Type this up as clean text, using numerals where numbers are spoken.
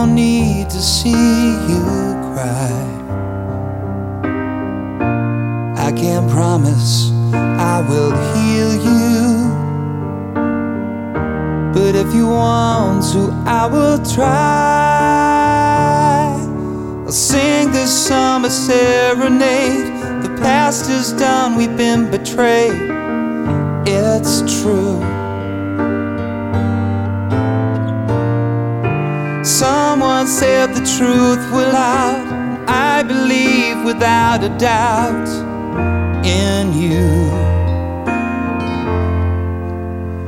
don't need to see you cry. I can't promise I will heal you, but if you want to, I will try. I'll sing this summer serenade. The past is done, we've been betrayed. It's true. Someone said the truth will out. I believe without a doubt in you.